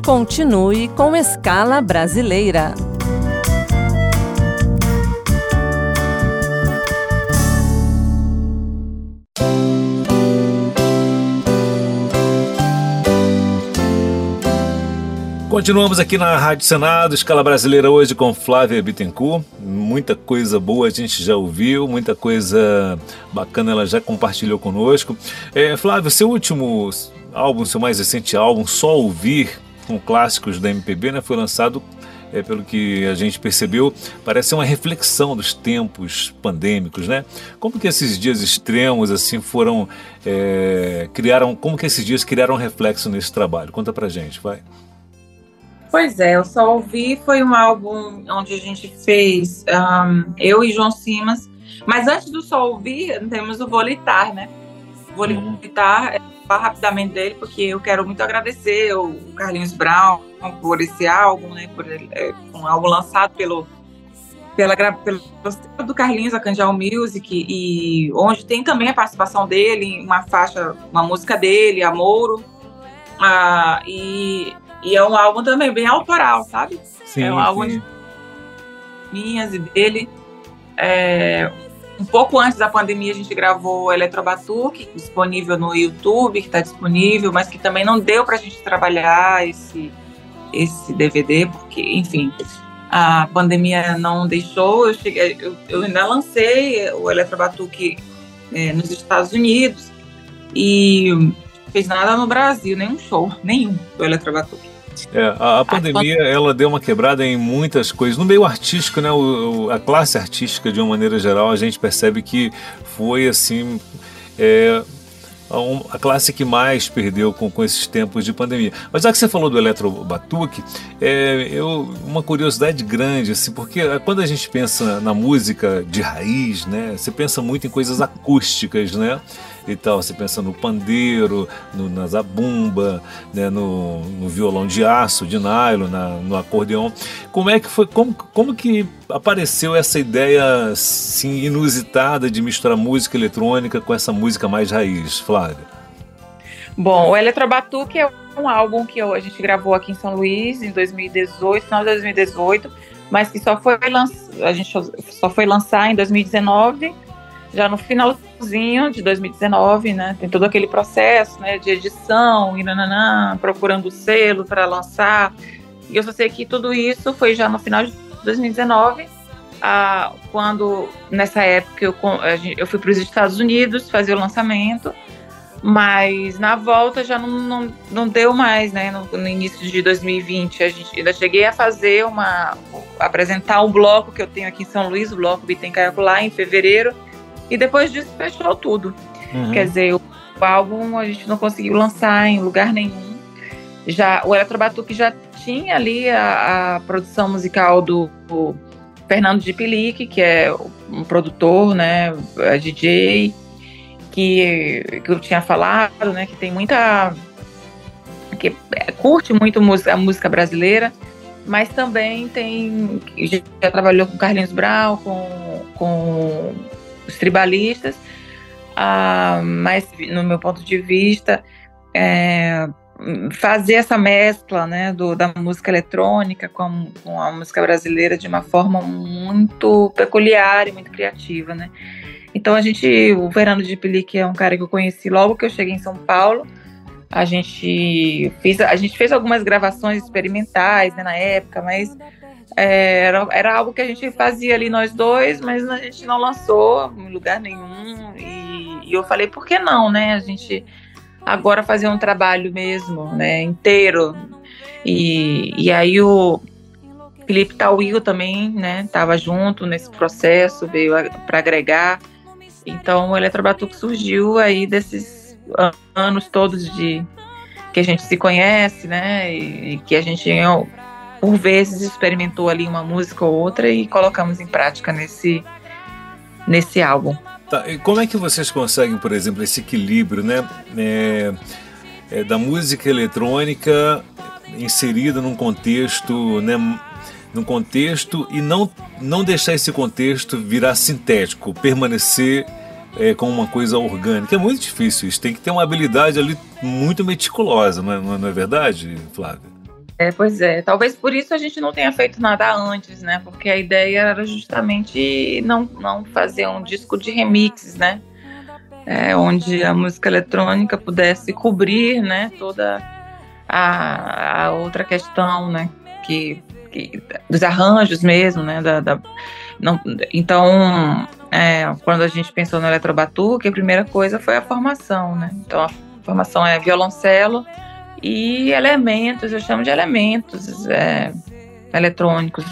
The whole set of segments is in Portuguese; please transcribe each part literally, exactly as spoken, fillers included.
Continue com Escala Brasileira. Continuamos aqui na Rádio Senado, Escala Brasileira, hoje com Flávia Bittencourt. Muita coisa boa a gente já ouviu, muita coisa bacana ela já compartilhou conosco. É, Flávia, seu último álbum, seu mais recente álbum, Só Ouvir, com clássicos da M P B, né, foi lançado, é, pelo que a gente percebeu, parece ser uma reflexão dos tempos pandêmicos, né? Como que esses dias extremos assim foram, é, criaram, como que esses dias criaram reflexo nesse trabalho? Conta pra gente, vai. Pois é, eu Só Ouvi foi um álbum onde a gente fez, um, eu e João Simas, mas antes do Só Ouvir, temos o Volitar, né? Volitar, uhum. Falar rapidamente dele, porque eu quero muito agradecer o Carlinhos Brown por esse álbum, né? Por é, um álbum lançado pelo, pela, pelo do Carlinhos, a Candial Music, e onde tem também a participação dele, uma faixa, uma música dele, Amouro, ah, e E é um álbum também bem autoral, sabe? Sim, é um álbum sim. de minhas e dele. É, um pouco antes da pandemia a gente gravou o Eletrobatuque, disponível no YouTube, que está disponível, mas que também não deu para a gente trabalhar esse, esse D V D, porque, enfim, a pandemia não deixou. Eu, cheguei, eu, eu ainda lancei o Eletrobatuque é, nos Estados Unidos e não fez nada no Brasil, nenhum show, nenhum do Eletrobatuque. É, a, a pandemia, ela deu uma quebrada em muitas coisas. No meio artístico, né, o, o, a classe artística, de uma maneira geral, a gente percebe que foi, assim, é, a, a classe que mais perdeu com, com esses tempos de pandemia. Mas já que você falou do Eletrobatuque, é, eu, uma curiosidade grande, assim, porque quando a gente pensa na música de raiz, né, você pensa muito em coisas acústicas, né? E tal, você pensa no pandeiro, no, na zabumba, né, no, no violão de aço, de nylon, na, no acordeão. Como é que foi, como, como que apareceu essa ideia assim, inusitada de misturar música eletrônica com essa música mais raiz, Flávia? Bom, o Eletrobatuque é um álbum que a gente gravou aqui em São Luís em dois mil e dezoito, final de dois mil e dezoito, mas que só foi lançar, a gente só foi lançar em dois mil e dezenove. Já no finalzinho de dois mil e dezenove, né, tem todo aquele processo, né, de edição, e nananã, procurando o selo para lançar. E eu só sei que tudo isso foi já no final de dois mil e dezenove, ah, quando, nessa época, eu, eu fui para os Estados Unidos fazer o lançamento, mas na volta já não, não, não deu mais, né, no, no início de dois mil e vinte. A gente ainda cheguei a fazer uma, apresentar um bloco que eu tenho aqui em São Luís, o bloco Bittencourt, em fevereiro, e depois disso fechou tudo. Uhum. Quer dizer, o, o álbum a gente não conseguiu lançar em lugar nenhum. Já, o Eletrobatuque já tinha ali a, a produção musical do, do Fernando de Pilique, que é um produtor, né, D J, que, que eu tinha falado, né, que tem muita... que curte muito música, a música brasileira, mas também tem... já, já trabalhou com Carlinhos Brown, com... com os tribalistas, ah, mas no meu ponto de vista, é, fazer essa mescla, né, do, da música eletrônica com, com a música brasileira de uma forma muito peculiar e muito criativa, né? Então a gente, o Fernando de Pilique é um cara que eu conheci logo que eu cheguei em São Paulo. A gente fez, a gente fez algumas gravações experimentais, né, na época, mas Era, era algo que a gente fazia ali nós dois, mas a gente não lançou em lugar nenhum, e, e eu falei, por que não, né, a gente agora fazer um trabalho mesmo, né, inteiro, e, e aí o Felipe Tauil também, né, estava junto nesse processo, veio para agregar, então o Eletrobatuque surgiu aí desses anos todos de que a gente se conhece, né, e, e que a gente por vezes experimentou ali uma música ou outra e colocamos em prática nesse, nesse álbum. Tá, e como é que vocês conseguem, por exemplo, esse equilíbrio, né, é, é, da música eletrônica inserida num contexto, né, num contexto e não, não deixar esse contexto virar sintético, permanecer é, como uma coisa orgânica? É muito difícil isso, tem que ter uma habilidade ali muito meticulosa, não é, não é verdade, Flávia? É, pois é, talvez por isso a gente não tenha feito nada antes, né? Porque a ideia era justamente não, não fazer um disco de remixes, né? É, onde a música eletrônica pudesse cobrir, né, toda a, a outra questão, né, que, que, dos arranjos mesmo, né, da, da, não, então, é, quando a gente pensou no eletrobatuque, a primeira coisa foi a formação, né, então a formação é violoncelo e elementos, eu chamo de elementos é, eletrônicos.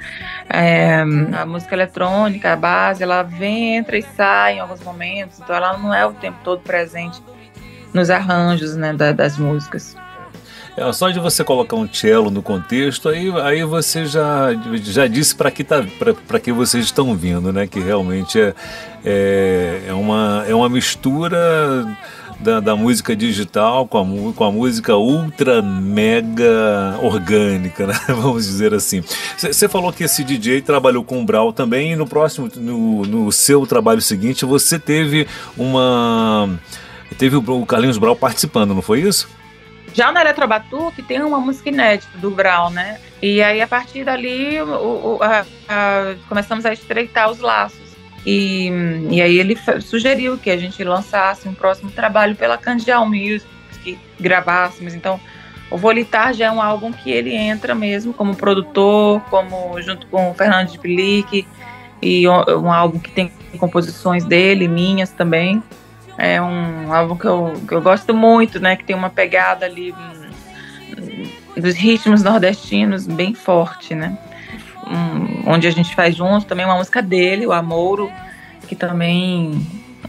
É, a música eletrônica, a base, ela vem, entra e sai em alguns momentos, então ela não é o tempo todo presente nos arranjos, né, da, das músicas. É, só de você colocar um cello no contexto, aí, aí você já, já disse para que, tá, que vocês estão vindo, né? Que realmente é, é, é, uma, é uma mistura da, da música digital com a, com a música ultra mega orgânica, né? Vamos dizer assim. Você falou que esse D J trabalhou com o Brau também, e no próximo, no, no seu trabalho seguinte, você teve uma... Teve o Carlinhos Brau participando, não foi isso? Já no Eletrobatuque tem uma música inédita do Brau, né? E aí, a partir dali, o, o, a, a, começamos a estreitar os laços. E, e aí ele sugeriu que a gente lançasse um próximo trabalho pela Candial Music, que gravássemos. Então, o Volitar já é um álbum que ele entra mesmo como produtor, como junto com o Fernando de Pilique, e um, um álbum que tem composições dele, minhas também. É um álbum que eu, que eu gosto muito, né? Que tem uma pegada ali hum, dos ritmos nordestinos bem forte, né? Um, onde a gente faz junto também uma música dele, o Amouro, que também,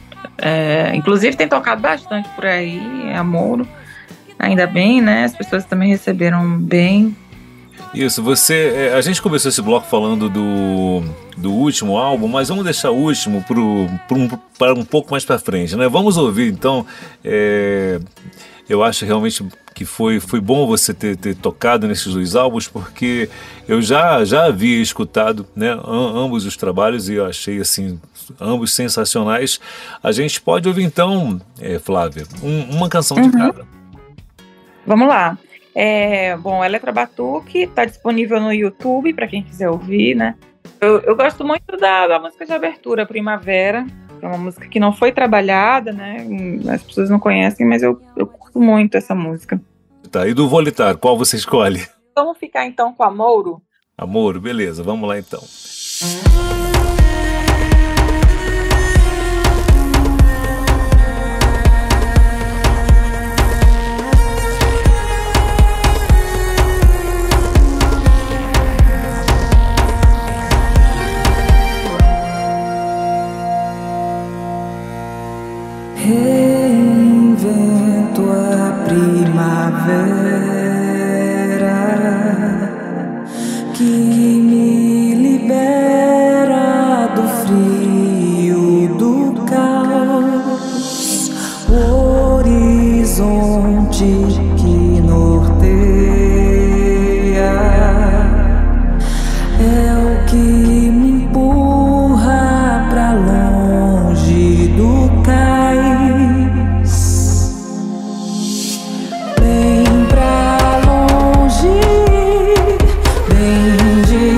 é, inclusive, tem tocado bastante por aí, Amouro. Ainda bem, né? As pessoas também receberam bem. Isso, você, a gente começou esse bloco falando do, do último álbum, mas vamos deixar o último para um, um pouco mais para frente, né? Vamos ouvir, então, é, eu acho realmente que foi, foi bom você ter, ter tocado nesses dois álbuns, porque eu já, já havia escutado, né, ambos os trabalhos e eu achei, assim, ambos sensacionais. A gente pode ouvir, então, é, Flávia, um, uma canção de uhum. cada. Vamos lá. É, bom, Eletrobatuque está disponível no YouTube para quem quiser ouvir, né? Eu, eu gosto muito da, da música de abertura, Primavera, que é uma música que não foi trabalhada, né? As pessoas não conhecem, mas eu, eu curto muito essa música. Tá, e do Volitar, qual você escolhe? Vamos ficar então com Amouro? Amouro, beleza, vamos lá então. Reinvento a primavera que me libera do frio, do caos, o horizonte que norteia é o que me empurra pra longe do bem pra longe, bem de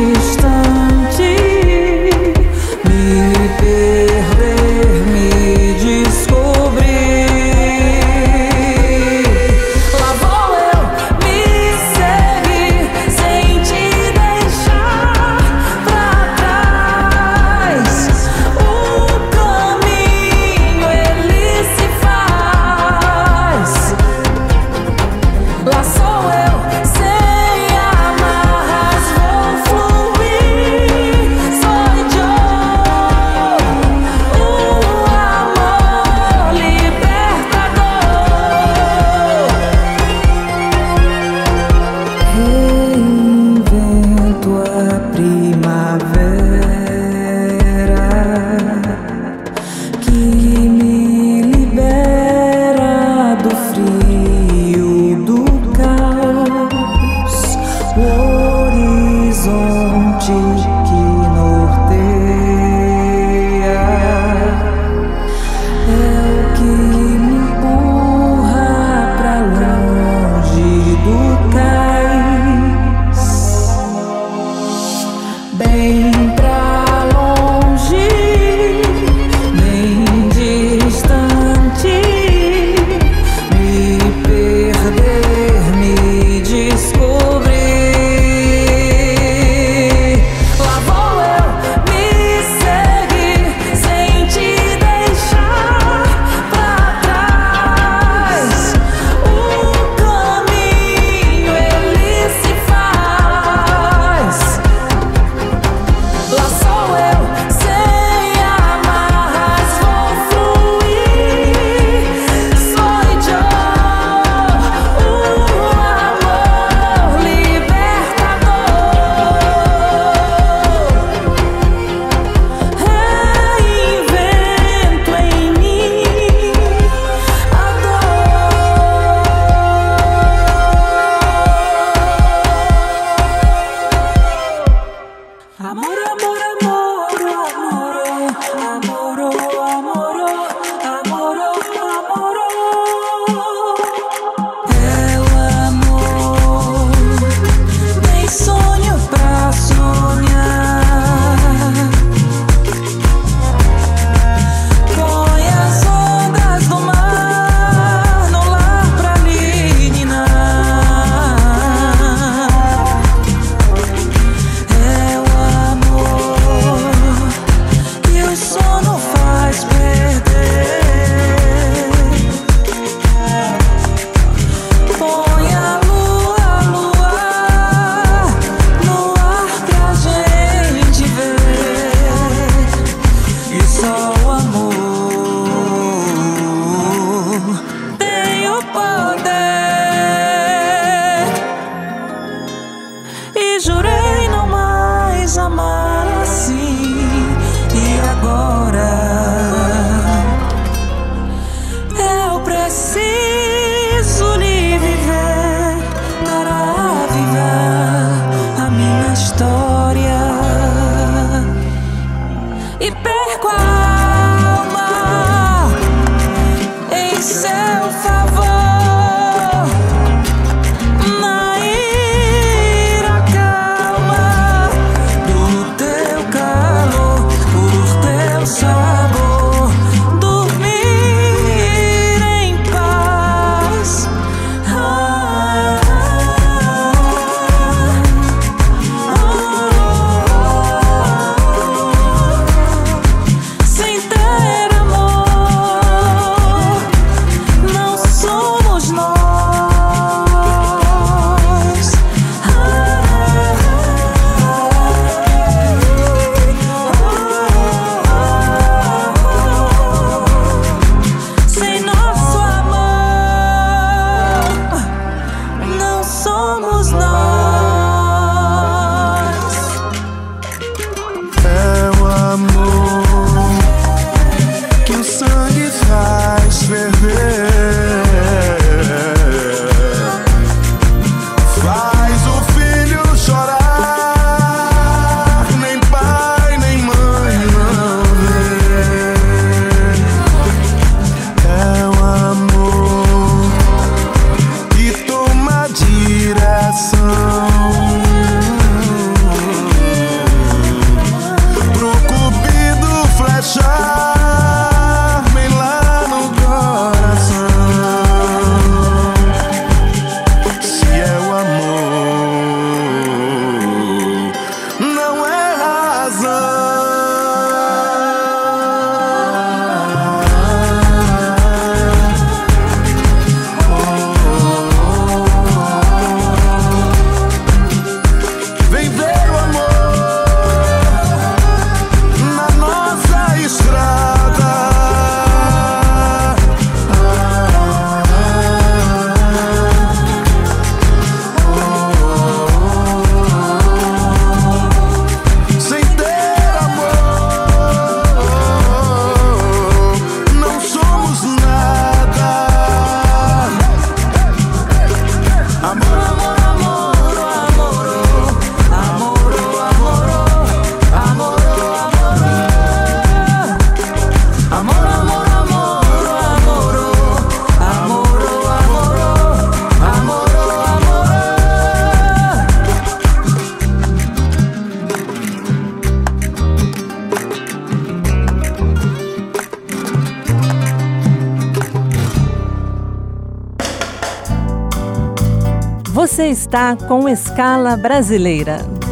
Você está com Escala Brasileira.